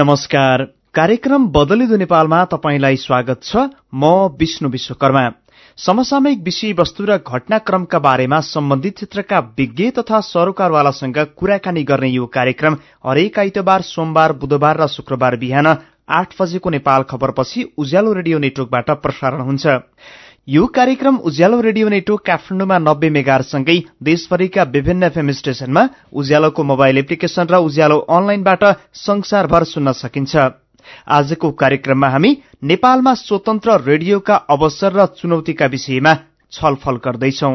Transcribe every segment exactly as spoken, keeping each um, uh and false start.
नमस्कार। कार्यक्रम बदलिदो नेपालमा तपाईंलाई स्वागत छ। म विष्णु विश्वकर्मा। समसामयिक विषयवस्तु र घटनाक्रमका बारेमा सम्बन्धित क्षेत्रका विज्ञ तथा सरोकारवालासँग कुराकानी गर्ने यो कार्यक्रम हरेक आइतबार, सोमबार, बुधबार र शुक्रबार बिहान आठ बजेको नेपाल खबरपछि उज्यालो रेडियो नेटवर्कबाट प्रसारण हुन्छ। यो कार्यक्रम उज्यालो रेडियो नेटवर्क काठमाडौँमा नब्बे मेगाहरुसँगै देशभरिका विभिन्न एफएम स्टेशनमा, उज्यालोको मोबाइल एप्लिकेशन र उज्यालो अनलाइनबाट संसारभर सुन्न सकिन्छ। आजको कार्यक्रममा हामी नेपालमा स्वतन्त्र रेडियोका अवसर र चुनौतीका विषयमा छलफल गर्दैछौं।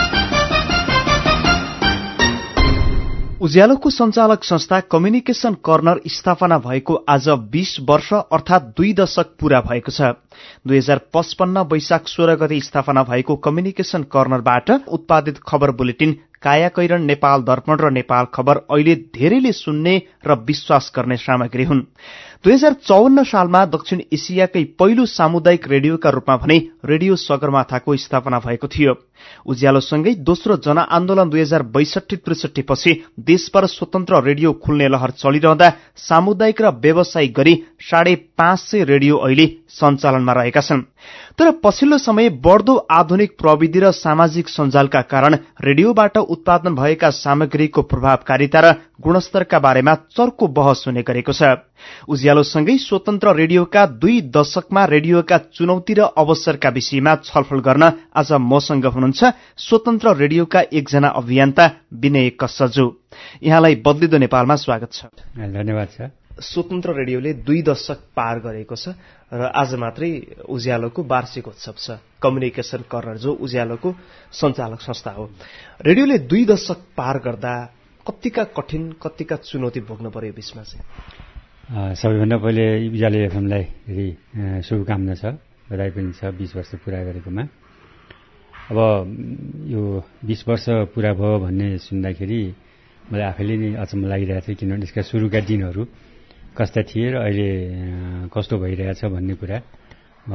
उज्यालोको संचालक संस्था कम्युनिकेशन कर्नर स्थापना भएको आज बीस वर्ष अर्थात दुई दशक पूरा भएको छ। दुई हजार पचपन्न वैशाख सोह्र गते स्थापना भएको कम्युनिकेशन कर्नरबाट उत्पादित खबर बुलेटिन कायाकैरण, नेपाल दर्पण र नेपाल खबर अहिले धेरैले सुन्ने र विश्वास गर्ने सामग्री हुन्। दुई हजार चौवन्न सालमा दक्षिण एसियाकै पहिलो सामुदायिक रेडियोका रूपमा भने रेडियो सगरमाथाको स्थापना भएको थियो। उज्यालोसँगै दोस्रो जनआन्दोलन दुई हजार बैसठी त्रिसठी पछि देशभर स्वतन्त्र रेडियो खुल्ने लहर चलिरहँदा सामुदायिक र व्यावसायिक गरी साढे पाँच सय रेडियो अहिले सञ्चालनमा रहेका छन्। तर पछिल्लो समय बढ्दो आधुनिक प्रविधि र सामाजिक सञ्जालका कारण रेडियोबाट उत्पादन भएका सामग्रीको प्रभावकारिता र गुणस्तरका बारेमा चर्को बहस हुने गरेको छ। उज्यालोसँगै स्वतन्त्र रेडियोका दुई दशकमा रेडियोका चुनौती र अवसरका विषयमा छलफल गर्न आज मसँग हुनुहुन्छ स्वतन्त्र रेडियोका एकजना अभियन्ता विनय कसजु। यहाँलाई बदलिदो नेपालमा स्वागत छ। धन्यवाद छ। स्वतन्त्र रेडियोले दुई दशक पार गरेको छ र आज मात्रै उज्यालोको वार्षिक उत्सव छ। कम्युनिकेशन कर्नर जो उज्यालोको सञ्चालक संस्था हो, रेडियोले दुई दशक पार गर्दा कतिका कठिन कतिका चुनौती भोग्नु पर्यो बीचमा चाहिँ? सबैभन्दा पहिले उज्यालो एफएमलाई धेरै शुभकामना छ, बधाई पनि छ बीस वर्ष पूरा गरेकोमा। अब यो बीस वर्ष पूरा भयो भन्ने सुन्दाखेरि मलाई आफैले नै अचम्म लागिरहेको थियो, किनभने यसका सुरुका दिनहरू कस्ता थिए र अहिले कस्तो भइरहेछ भन्ने कुरा म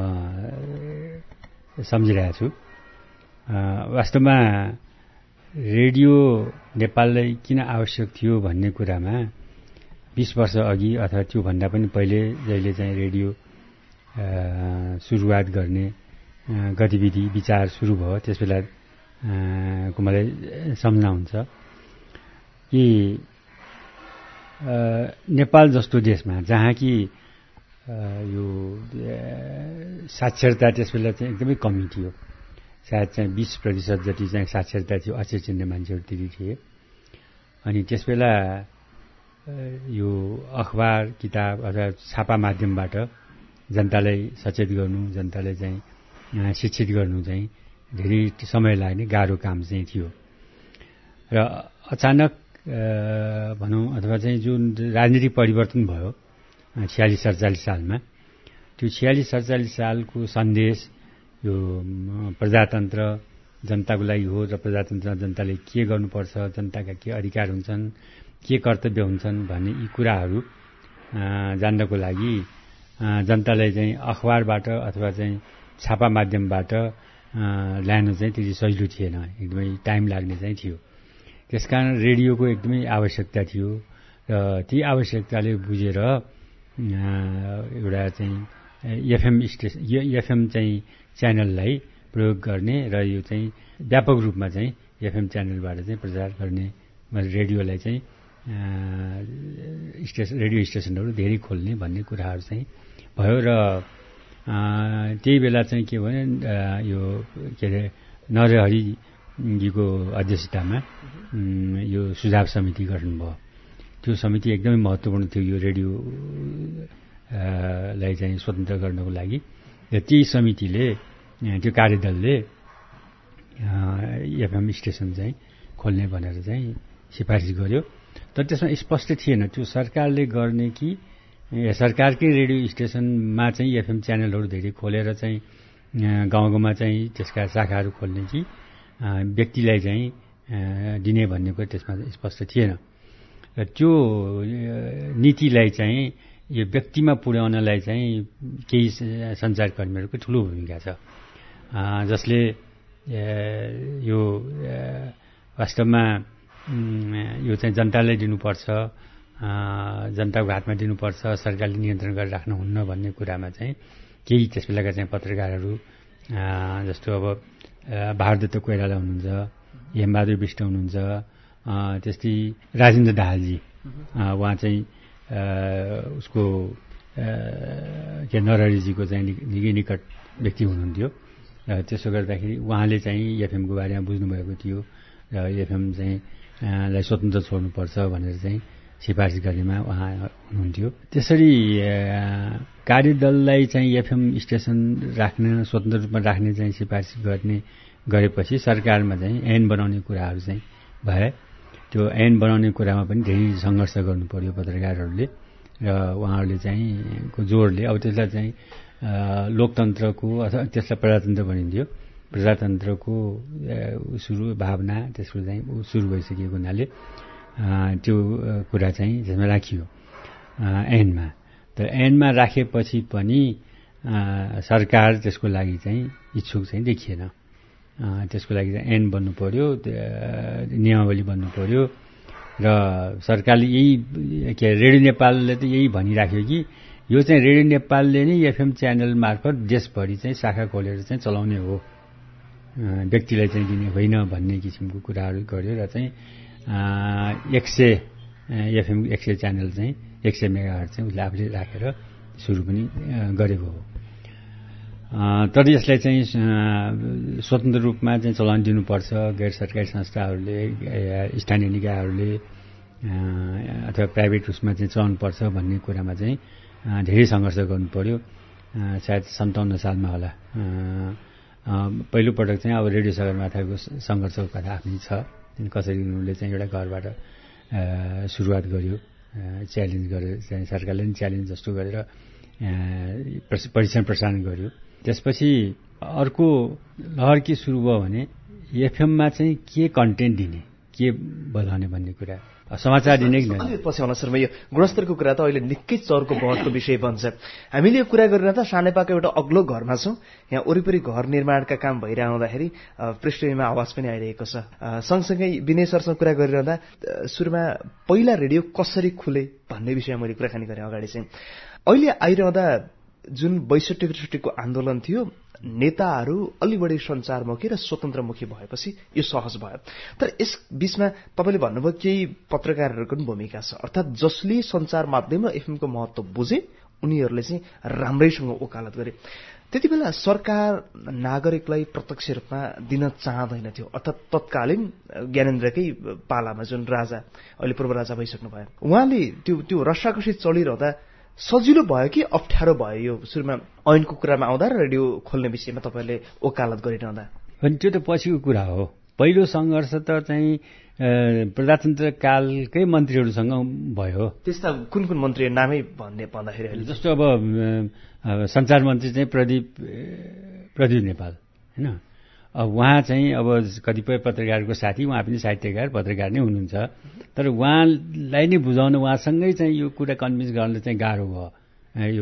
सम्झिरहेको छु। वास्तवमा रेडियो नेपाललाई किन आवश्यक थियो भन्ने कुरामा बीस वर्ष अघि अथवा त्योभन्दा पनि पहिले जहिले चाहिँ रेडियो सुरुवात गर्ने गतिविधि विचार सुरु भयो त्यस बेला को मलाई सम्झना हुन्छ कि नेपाल जस्तो देशमा जहाँ कि यो साक्षरता त्यस बेला चाहिँ एकदमै कमी थियो, सायद चाहिँ बीस प्रतिशत जति चाहिँ साक्षरता थियो, अक्षर चिन्ने मान्छेहरू त्यति थिए। अनि त्यस बेला यो अखबार किताब अथवा छापा माध्यमबाट जनतालाई सचेत गर्नु, जनतालाई चाहिँ शिक्षित गर्नु चाहिँ धेरै समय लाग्ने गाह्रो काम चाहिँ थियो। र अचानक भनौँ अथवा चाहिँ जुन राजनीतिक परिवर्तन भयो छयालिस सडचालिस सालमा, त्यो छयालिस सडचालिस सालको सन्देश यो प्रजातन्त्र जनताको लागि हो र प्रजातन्त्रमा जनताले के गर्नुपर्छ, जनताका के अधिकार हुन्छन्, के कर्तव्य हुन्छन् भन्ने यी कुराहरू जान्नको लागि जनतालाई चाहिँ अखबारबाट अथवा चाहिँ छापा माध्यमबाट ल्याउनु चाहिँ त्यति सजिलो थिएन, एकदमै टाइम लाग्ने चाहिँ थियो। त्यसकारण रेडियोको एकदमै आवश्यकता थियो र ती आवश्यकताले बुझेर एउटा चाहिँ एफएम स्टेसन एफएम चाहिँ च्यानललाई प्रयोग गर्ने र यो चाहिँ व्यापक रूपमा चाहिँ एफएम च्यानलबाट चाहिँ प्रचार गर्ने, रेडियोलाई चाहिँ स्टेसन रेडियो स्टेसनहरू धेरै खोल्ने भन्ने कुराहरू चाहिँ भयो। र त्यही बेला चाहिँ के भने यो के अरे नरहरिजीको अध्यक्षतामा यो सुझाव समिति गठन भयो। त्यो समिति एकदमै महत्त्वपूर्ण थियो यो रेडियोलाई चाहिँ स्वतन्त्र गर्नको लागि। र त्यही समितिले त्यो कार्यदलले एफएम स्टेसन चाहिँ खोल्ने भनेर चाहिँ सिफारिस गर्यो। तर त्यसमा स्पष्ट थिएन त्यो सरकारले गर्ने कि सरकारकै रेडियो स्टेसनमा चाहिँ एफएम च्यानलहरू धेरै खोलेर चाहिँ गाउँ गाउँमा चाहिँ त्यसका शाखाहरू खोल्ने कि व्यक्तिलाई चाहिँ दिने भन्ने कुरा त्यसमा स्पष्ट थिएन। र त्यो नीतिलाई चाहिँ यो व्यक्तिमा पुर्याउनलाई चाहिँ केही सञ्चारकर्मीहरूको ठुलो भूमिका छ, जसले यो वास्तवमा यो चाहिँ जनतालाई दिनुपर्छ जनताको हातमा दिनुपर्छ, सरकारले नियन्त्रण गरेर राख्नुहुन्न भन्ने कुरामा चाहिँ केही त्यस बेलाका चाहिँ पत्रकारहरू जस्तो अब भारदत्त कोइराला हुनुहुन्छ, हेमबहादुर विष्ट हुनुहुन्छ, त्यस्तै राजेन्द्र दाहालजी, उहाँ चाहिँ उसको के नरहरीजीको चाहिँ निकै निकट व्यक्ति हुनुहुन्थ्यो। र त्यसो गर्दाखेरि उहाँले चाहिँ एफएमको बारेमा बुझ्नुभएको थियो र एफएम चाहिँ लाई स्वतन्त्र छोड्नुपर्छ भनेर चाहिँ सिफारिस गर्नेमा उहाँ हुनुहुन्थ्यो। त्यसरी कार्यदललाई चाहिँ एफएम स्टेसन राख्न, स्वतन्त्र रूपमा राख्ने चाहिँ सिफारिस गर्ने गरेपछि सरकारमा चाहिँ ऐन बनाउने कुराहरू चाहिँ भए। त्यो ऐन बनाउने कुरामा पनि धेरै सङ्घर्ष गर्नु पर्यो पत्रकारहरूले र उहाँहरूले चाहिँ को जोडले अब त्यसलाई चाहिँ लोकतन्त्रको अथवा त्यसलाई प्रजातन्त्र भनिन्थ्यो, प्रजातन्त्रको सुरु भावना त्यसको चाहिँ सुरु भइसकेको हुनाले त्यो कुरा चाहिँ त्यसमा राखियो ऐनमा। तर ऐनमा राखेपछि पनि सरकार त्यसको लागि चाहिँ इच्छुक चाहिँ देखिएन। त्यसको लागि चाहिँ ऐन बन्नु पर्यो, नियमावली बन्नु पर्यो र सरकारले यही के रेडियो नेपालले त यही भनिराख्यो कि यो चाहिँ रेडियो नेपालले नै एफएम च्यानल मार्फत देशभरि चाहिँ शाखा खोलेर चाहिँ चलाउने हो, व्यक्तिलाई चाहिँ दिने होइन भन्ने किसिमको कुराहरू गर्यो र चाहिँ एक सय एफएम एक सय च्यानल चाहिँ एक सय मेगाहर्ज चाहिँ उसले आफूले राखेर सुरु पनि गरेको हो। तर यसलाई चाहिँ स्वतन्त्र रूपमा चाहिँ चलाउन दिनुपर्छ, गैर सरकारी संस्थाहरूले, स्थानीय निकायहरूले अथवा प्राइभेट उसमा चाहिँ चलाउनुपर्छ भन्ने कुरामा चाहिँ धेरै सङ्घर्ष गर्नु पर्यो। सायद सन्ताउन्न सालमा होला पहिलोपटक चाहिँ अब रेडियो सगरमाथाको सङ्घर्षको कथा आफ्नै छ। कसरी उनले चाहिँ एउटा घरबाट सुरुवात गर्यो, च्यालेन्ज गरेर चाहिँ सरकारले पनि च्यालेन्ज जस्तो गरेर परीक्षण प्रसारण गर्यो। त्यसपछि अर्को लहर के सुरु भयो भने एफएममा चाहिँ के कन्टेन्ट दिने, के बजाउने भन्ने कुरा, समाचार दिने कि अलि पछि आउन सर, म यो गुणस्तरको कुरा त अहिले निकै चर्को महत्त्वको विषय बन्छ। हामीले यो कुरा गरिरहँदा सानेपाको एउटा अग्लो घरमा छौँ, यहाँ वरिपरि घर निर्माणका काम भइरहँदाखेरि पृष्ठभूमिमा आवाज पनि आइरहेको छ। सँगसँगै विनय सरसँग कुरा गरिरहँदा सुरुमा पहिला रेडियो कसरी खुले भन्ने विषयमा मैले कुराकानी गरेँ अगाडि चाहिँ। अहिले आइरहँदा जुन बैसठी त्रिसठीको आन्दोलन थियो, नेताहरू अलि बढी सञ्चारमुखी र स्वतन्त्रमुखी भएपछि यो सहज भयो। तर यस बीचमा तपाईँले भन्नुभयो केही पत्रकारहरूको पनि भूमिका छ, अर्थात् जसले सञ्चार माध्यम र एफएमको महत्त्व बुझे उनीहरूले चाहिँ राम्रैसँग वकालत गरे। त्यति बेला सरकार नागरिकलाई प्रत्यक्ष रूपमा दिन चाहँदैन थियो, अर्थात् तत्कालीन ज्ञानेन्द्रकै पालामा जुन राजा अहिले पूर्व राजा भइसक्नु भयो, उहाँले त्यो त्यो रसाकसी चलिरहँदा सजिलो भयो कि अप्ठ्यारो भयो यो सुरुमा ऐनको कुरामा आउँदा र रेडियो खोल्ने विषयमा तपाईँले वकालत गरिरहँदा? अनि त्यो त पछिको कुरा हो। पहिलो सङ्घर्ष त चाहिँ प्रजातन्त्र कालकै मन्त्रीहरूसँग भयो। त्यस्ता कुन कुन मन्त्री नामै भन्ने भन्दाखेरि जस्तो अब सञ्चार मन्त्री चाहिँ प्रदीप प्रदीप नेपाल होइन, अब उहाँ चाहिँ अब कतिपय पत्रकारको साथी, उहाँ पनि साहित्यकार पत्रकार नै हुनुहुन्छ, तर उहाँलाई नै बुझाउन, उहाँसँगै चाहिँ यो कुरा कन्भिन्स गर्न चाहिँ गाह्रो भयो यो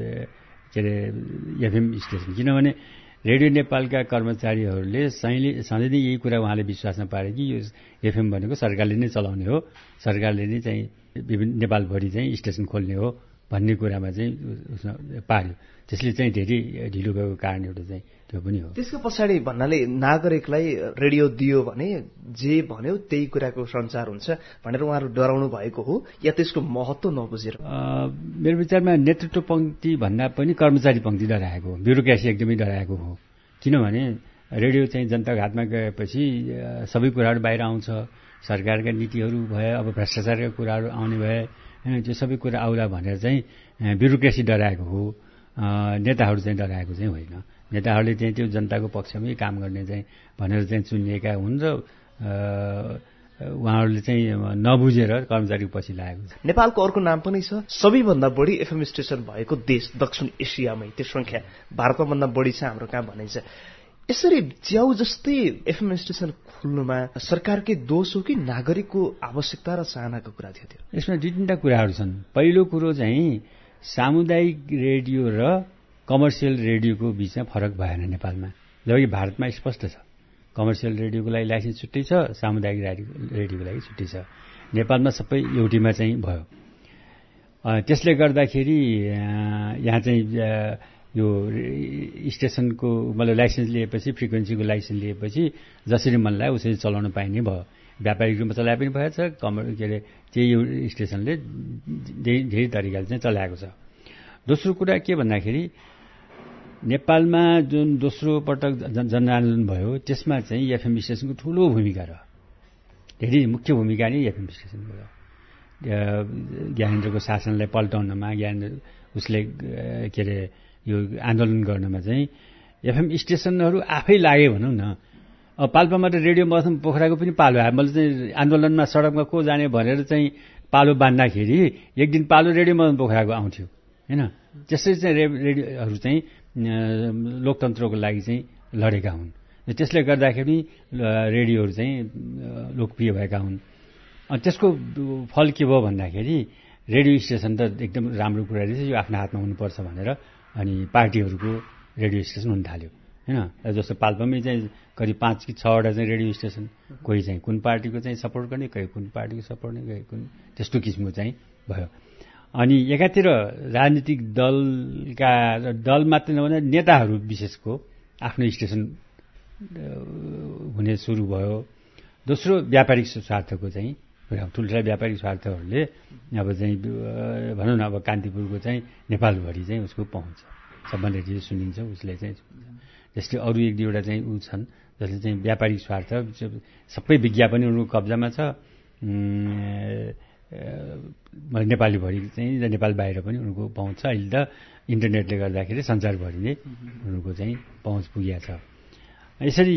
के अरे एफएम स्टेसन। किनभने रेडियो नेपालका कर्मचारीहरूले सधैँ सधैँ नै यही कुरा उहाँले विश्वासमा पारे कि यो एफएम भनेको सरकारले नै चलाउने हो, सरकारले नै चाहिँ विभिन्न नेपालभरि चाहिँ स्टेसन खोल्ने हो भन्ने कुरामा चाहिँ पार्यो। त्यसले चाहिँ धेरै ढिलो भएको कारण एउटा चाहिँ त्यो पनि हो। त्यसको पछाडि भन्नाले नागरिकलाई रेडियो दियो भने जे भन्यो त्यही कुराको सञ्चार हुन्छ भनेर उहाँहरू डराउनु भएको हो या त्यसको महत्त्व नबुझेर? मेरो विचारमा नेतृत्व पङ्क्ति भन्दा पनि कर्मचारी पङ्क्ति डराएको हो, ब्युरोक्रेसी एकदमै डराएको हो। किनभने रेडियो चाहिँ जनताको हातमा गएपछि सबै कुराहरू बाहिर आउँछ, सरकारका नीतिहरू भए, अब भ्रष्टाचारका कुराहरू आउने भए होइन, त्यो सबै कुरा आउला भनेर चाहिँ ब्युरोक्रेसी डराएको हो, नेताहरू चाहिँ डराएको चाहिँ होइन। नेताहरूले चाहिँ त्यो जनताको पक्षमै काम गर्ने चाहिँ भनेर चाहिँ चुनिएका हुन् र उहाँहरूले चाहिँ नबुझेर कर्मचारीको पछि लागेको छ। नेपालको अर्को नाम पनि छ, सबैभन्दा बढी एफएम स्टेसन भएको देश दक्षिण एसियामै, त्यो सङ्ख्या भारतमा भन्दा बढी छ हाम्रो कहाँ भनिन्छ। यसरी च्याउ जस्तै एफएम स्टेसन खोल्नुमा सरकारकै दोष हो कि नागरिकको आवश्यकता र चाहनाको कुरा थियो? त्यो यसमा दुई तिनवटा कुराहरू छन्। पहिलो कुरो चाहिँ सामुदायिक रेडियो र कमर्सियल रेडियोको बिचमा फरक भएन नेपालमा, जबकि भारतमा स्पष्ट छ। कमर्सियल रेडियोको लागि लाइसेन्स छुट्टै छ, सामुदायिक रेडियोको लागि छुट्टै छ। नेपालमा सबै एउटैमा चाहिँ भयो। त्यसले गर्दाखेरि यहाँ चाहिँ यो स्टेसनको मतलब लाइसेन्स लिएपछि फ्रिक्वेन्सीको लाइसेन्स लिएपछि जसरी मन लाग्यो उसरी चलाउन पाइने भयो। व्यापारिक रूपमा चलाए पनि भएछ, कमर के अरे त्यही यो स्टेसनले धेरै धेरै तरिकाले चाहिँ चलाएको छ। दोस्रो कुरा के भन्दाखेरि नेपालमा जुन दोस्रो पटक जनआन्दोलन भयो त्यसमा चाहिँ एफएम स्टेसनको ठुलो भूमिका रह्यो, धेरै मुख्य भूमिका नै एफएम स्टेसनको रह्यो। ज्ञानेन्द्रको शासनलाई पल्टाउनमा, ज्ञानेन्द्र उसले के अरे यो आन्दोलन गर्नमा चाहिँ एफएम स्टेसनहरू आफै लागे भनौँ न। अब पाल्पामा त रेडियो मधुम पोखराको पनि पालो आयो। मैले चाहिँ आन्दोलनमा सडकमा को जाने भनेर चाहिँ पालो बाँध्दाखेरि एक दिन पालो रेडियो मधुम पोखराको आउँथ्यो होइन। त्यसरी चाहिँ रेडियोहरू चाहिँ लोकतन्त्रको लागि चाहिँ लडेका हुन्। त्यसले गर्दाखेरि रेडियोहरू चाहिँ लोकप्रिय भएका हुन्। अनि त्यसको फल के भयो भन्दाखेरि रेडियो स्टेसन त एकदम राम्रो कुरा रहेछ, यो आफ्नो हातमा हुनुपर्छ भनेर अनि पार्टीहरूको रेडियो स्टेसन हुन थाल्यो होइन। जस्तो पाल्पामै चाहिँ करिब पाँच कि छवटा चाहिँ रेडियो स्टेसन, कोही चाहिँ कुन पार्टीको चाहिँ सपोर्ट गर्ने, कोही कुन पार्टीको सपोर्ट गर्ने, कोही कुन त्यस्तो किसिमको चाहिँ भयो। अनि एकातिर राजनीतिक दलका दल मात्र नभएर नेताहरू विशेषको आफ्नो स्टेसन हुने सुरु भयो। दोस्रो व्यापारिक स्वार्थको चाहिँ ठुल्ठुला व्यापारिक स्वार्थहरूले अब चाहिँ भनौँ न अब कान्तिपुरको चाहिँ नेपालभरि चाहिँ उसको पहुँच सबभन्दा रेडियो सुनिन्छ, उसले चाहिँ त्यसले अरू एक दुईवटा चाहिँ ऊ छन् जसले चाहिँ व्यापारिक स्वार्थ सबै विज्ञापन उनीहरूको कब्जामा छ। नेपालीभरि चाहिँ नेपाल बाहिर पनि उनीहरूको पहुँच छ। अहिले त इन्टरनेटले गर्दाखेरि संसारभरि नै उनीहरूको चाहिँ पहुँच पुगेको छ। यसरी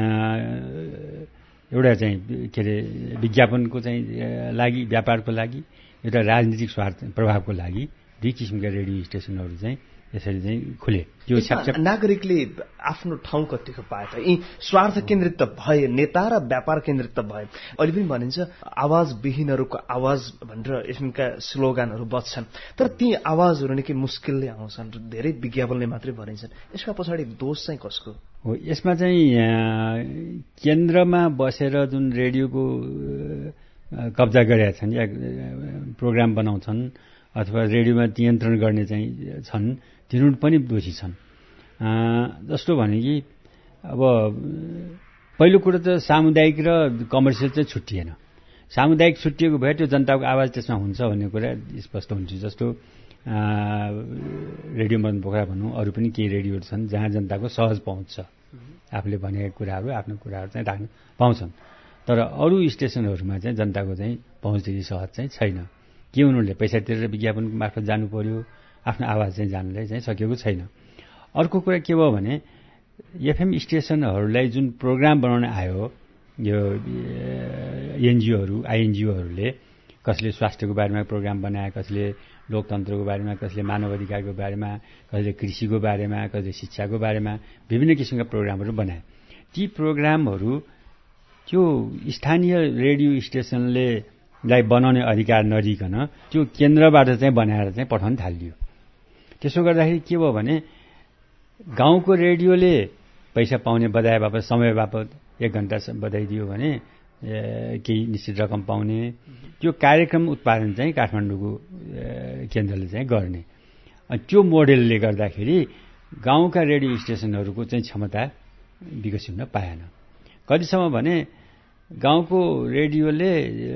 एउटा चाहिँ के अरे विज्ञापनको चाहिँ लागि, व्यापारको लागि, एउटा राजनीतिक स्वार्थ प्रभावको लागि दुई किसिमका रेडियो स्टेसनहरू चाहिँ यसरी चाहिँ खुले। त्यो नागरिकले आफ्नो ठाउँ कतिको पाए त यी स्वार्थ केन्द्रित त भए, नेता र व्यापार केन्द्रित त भए। अहिले पनि भनिन्छ आवाज विहीनहरूको आवाज भनेर एफएमका स्लोगानहरू बज्छन्, तर ती आवाजहरू निकै मुस्किलले आउँछन्, धेरै विज्ञापनले मात्रै भनिन्छन्। यसका पछाडि दोष चाहिँ कसको हो? यसमा चाहिँ केन्द्रमा बसेर जुन रेडियोको कब्जा गरेका छन् या प्रोग्राम बनाउँछन् अथवा रेडियोमा नियन्त्रण गर्ने चाहिँ छन्, तिनीहरू पनि दोषी छन्। जस्तो भने कि अब पहिलो कुरो त सामुदायिक र कमर्सियल चाहिँ छुट्टिएन। सामुदायिक छुट्टिएको भए त्यो जनताको आवाज त्यसमा हुन्छ भन्ने कुरा स्पष्ट हुन्छ। जस्तो रेडियो मदन पोखरा भनौँ, अरू पनि केही रेडियोहरू छन् जहाँ जनताको सहज पहुँच छ, आफूले भनेका कुराहरू आफ्नो कुराहरू चाहिँ राख्न पाउँछन्। तर अरू स्टेसनहरूमा चाहिँ जनताको चाहिँ पहुँच त्यति सहज चाहिँ छैन। के उनीहरूले पैसा तिरेर विज्ञापन मार्फत जानु पर्यो, आफ्नो आवाज चाहिँ जानलाई चाहिँ सकेको छैन। अर्को कुरा के भयो भने एफएम स्टेसनहरूलाई जुन प्रोग्राम बनाउन आयो यो एनजिओहरू आइएनजिओहरूले, कसले स्वास्थ्यको बारेमा प्रोग्राम बनाए, कसले लोकतन्त्रको बारेमा, कसले मानव अधिकारको बारेमा, कसले कृषिको बारेमा, कसले शिक्षाको बारेमा विभिन्न किसिमका प्रोग्रामहरू बनाए। ती प्रोग्रामहरू त्यो स्थानीय रेडियो स्टेसनले लाई बनाउने अधिकार नदिकन त्यो केन्द्रबाट चाहिँ बनाएर चाहिँ पठाउन थालियो। त्यसो गर्दाखेरि के भयो भने गाउँको रेडियोले पैसा पाउने बधाए बापत, समय बापत एक घन्टा बधाइदियो भने केही निश्चित रकम पाउने, त्यो कार्यक्रम उत्पादन चाहिँ काठमाडौँको केन्द्रले चाहिँ गर्ने। त्यो मोडेलले गर्दाखेरि गाउँका रेडियो स्टेसनहरूको चाहिँ क्षमता विकसित हुन पाएन। कतिसम्म भने गाउँको रेडियोले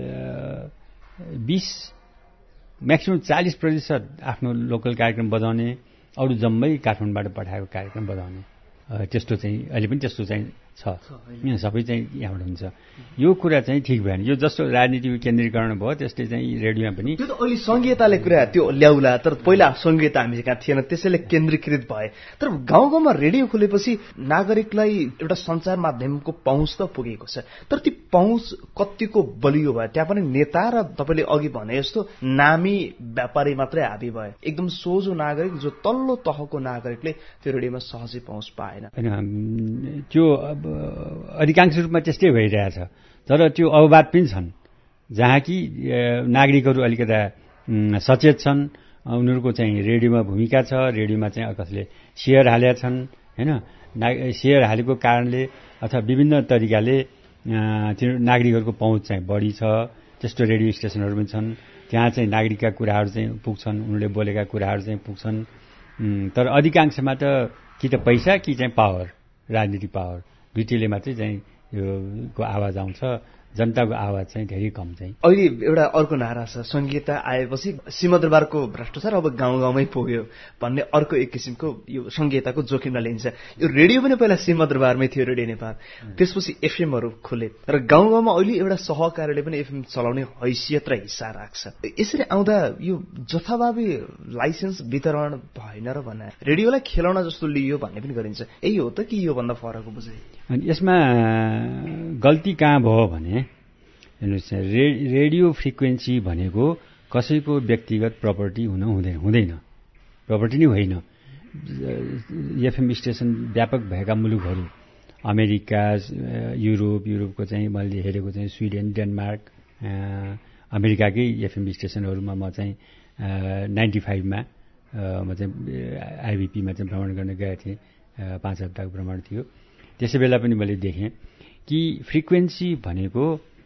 बीस म्याक्सिमम चालीस प्रतिशत आफ्नो लोकल कार्यक्रम बजाउने, अरू जम्मै काठमाडौँबाट पठाएको कार्यक्रम बजाउने, त्यस्तो चाहिँ अहिले पनि त्यस्तो चाहिँ छ। सबै चाहिँ यहाँबाट हुन्छ। यो कुरा चाहिँ ठिक भएन। यो जस्तो राजनीतिको केन्द्रीकरण भयो त्यस्तै चाहिँ रेडियोमा पनि त्यो त अहिले संघीयताले कुरा त्यो ल्याउला, तर पहिला संघीयता हामी कहाँ थिएन, त्यसैले केन्द्रीकृत भए। तर गाउँ गाउँमा रेडियो खुलेपछि नागरिकलाई एउटा सञ्चार माध्यमको पहुँच त पुगेको छ, तर ती पहुँच कतिको बलियो भयो? त्यहाँ पनि नेता र तपाईँले अघि भने जस्तो नामी व्यापारी मात्रै हाबी भए। एकदम सोझो नागरिक जो तल्लो तहको नागरिकले त्यो रेडियोमा सहजै पहुँच पाएन। त्यो अधिकांश रूपमा त्यस्तै भइरहेछ। तर त्यो अववाद पनि छन् जहाँ कि नागरिकहरू अलिकता सचेत छन्, उनीहरूको चाहिँ रेडियोमा भूमिका छ, रेडियोमा चाहिँ कसले सेयर हालेका छन् होइन, सेयर हालेको कारणले अथवा विभिन्न तरिकाले त्यो नागरिकहरूको पहुँच चाहिँ बढी छ। त्यस्तो रेडियो स्टेसनहरू पनि छन्। त्यहाँ चाहिँ नागरिकका कुराहरू चाहिँ पुग्छन्, उनले बोलेका कुराहरू चाहिँ पुग्छन्। तर अधिकांशमा त कि त पैसा कि चाहिँ पावर, राजनीतिक पावर दुईटैले मात्रै चाहिँ यो को आवाज आउँछ, जनताको आवाज चाहिँ धेरै कम चाहिँ। अहिले एउटा अर्को नारा छ, संहिता आएपछि सिंहदरबारको भ्रष्टाचार अब गाउँ गाउँमै पुग्यो भन्ने अर्को एक किसिमको यो संहिताको जोखिमलाई लिन्छ। यो रेडियो पनि पहिला सिंहदरबारमै थियो, रेडियो नेपाल, त्यसपछि एफएमहरू खुले र गाउँ गाउँमा अहिले एउटा सहकार्यले पनि एफएम चलाउने हैसियत र हिस्सा राख्छ। यसरी आउँदा यो जथाभावी लाइसेन्स वितरण भएन र भन्ने रेडियोलाई खेलाउन जस्तो लियो भन्ने पनि गरिन्छ। यही हो त कि यो भन्दा फरक हो बुझे? अनि यसमा गल्ती कहाँ भयो भने हेर्नुहोस्, रे रेडियो फ्रिक्वेन्सी भनेको कसैको व्यक्तिगत प्रपर्टी हुन हुँदैन हुँदैन प्रपर्टी नै होइन। एफएम स्टेसन व्यापक भएका मुलुकहरू अमेरिका, युरोप, युरोपको चाहिँ मैले हेरेको चाहिँ स्विडेन, डेनमार्क, अमेरिकाकै एफएम स्टेसनहरूमा म चाहिँ नाइन्टी फाइभमा म चाहिँ आइबिपीमा चाहिँ भ्रमण गर्न गएको थिएँ, पाँच हप्ताको भ्रमण थियो। त्यसै बेला पनि मैले देखेँ कि फ्रिक्वेन्सी भनेको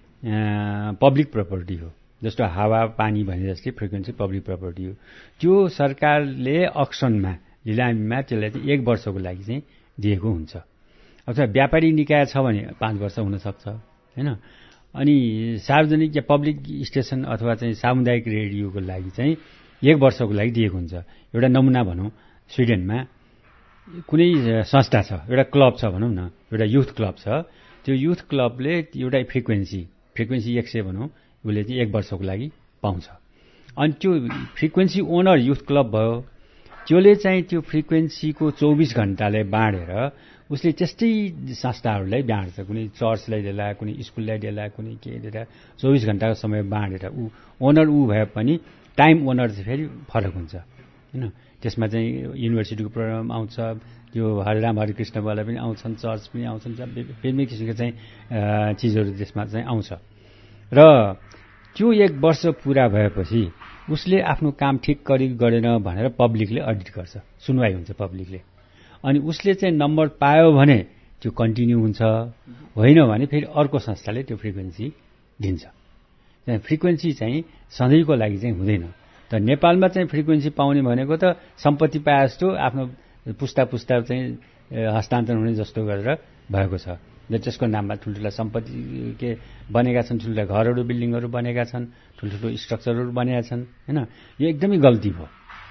पब्लिक प्रपर्टी हो, जस्तो हावा पानी भने जस्तै फ्रिक्वेन्सी पब्लिक प्रपर्टी हो। त्यो सरकारले अक्सनमा लिलामीमा त्यसलाई चाहिँ एक वर्षको लागि चाहिँ दिएको हुन्छ, अथवा व्यापारी निकाय छ भने पाँच वर्ष हुनसक्छ होइन। अनि सार्वजनिक या पब्लिक स्टेसन अथवा चाहिँ सामुदायिक रेडियोको लागि चाहिँ एक वर्षको लागि दिएको हुन्छ। एउटा नमुना भनौँ, स्विडेनमा कुनै संस्था छ, एउटा क्लब छ भनौँ न, एउटा युथ क्लब छ, त्यो युथ क्लबले एउटा फ्रिक्वेन्सी फ्रिक्वेन्सी एक सय भनौँ, उसले चाहिँ एक वर्षको लागि पाउँछ। अनि त्यो फ्रिक्वेन्सी ओनर युथ क्लब भयो, त्यसले चाहिँ त्यो फ्रिक्वेन्सीको चौबिस घन्टालाई बाँडेर उसले त्यस्तै संस्थाहरूलाई बाँड्छ, कुनै चर्चलाई देला, कुनै स्कुललाई देला, कुनै के देला, चौबिस घन्टाको समय बाँडेर ऊ ओनर ऊ भए पनि टाइम ओनर चाहिँ फेरि फरक हुन्छ होइन। त्यसमा चाहिँ युनिभर्सिटीको प्रोग्राम आउँछ, त्यो हरिराम हरिकृष्णवाला पनि आउँछन्, चर्च पनि आउँछन्, विभिन्न किसिमको चाहिँ चिजहरू त्यसमा चाहिँ आउँछ। र त्यो एक वर्ष पुरा भएपछि उसले आफ्नो काम ठिक गरी गरेन भनेर पब्लिकले अडिट गर्छ, सुनवाई हुन्छ पब्लिकले। अनि उसले चाहिँ नम्बर पायो भने त्यो कन्टिन्यू हुन्छ, होइन भने फेरि अर्को संस्थाले त्यो फ्रिक्वेन्सी दिन्छ। त्यहाँ फ्रिक्वेन्सी चाहिँ सधैँको लागि चाहिँ हुँदैन। त नेपालमा चाहिँ फ्रिक्वेन्सी पाउने भनेको त सम्पत्ति पाए जस्तो आफ्नो पुस्ता पुस्ता चाहिँ हस्तान्तरण हुने जस्तो गरेर भएको छ। त्यसको नाममा ठुल्ठुला सम्पत्ति के बनेका छन्, ठुल्ठुला घरहरू बिल्डिङहरू बनेका छन्, ठुल्ठुलो स्ट्रक्चरहरू बनेका छन् होइन। यो एकदमै गल्ती भयो,